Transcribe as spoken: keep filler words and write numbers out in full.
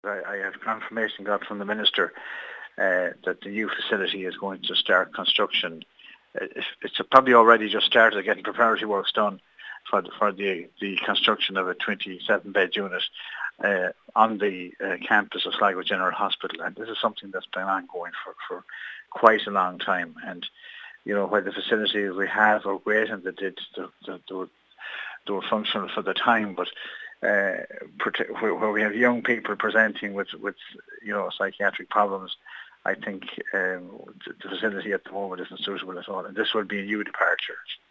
I, I have confirmation got from the Minister uh, that the new facility is going to start construction. Uh, It's, it's probably already just started getting preparatory works done for the, for the, the construction of a twenty-seven bed unit uh, on the uh, campus of Sligo General Hospital. And this is something that's been ongoing for, for quite a long time. And, you know, where the facilities we have are great and they did, they, they, they, were, they were functional for the time, but uh, where, where we have young people presenting with, with you know, psychiatric problems, I think um, the facility at the moment isn't suitable at all, and this will be a new departure.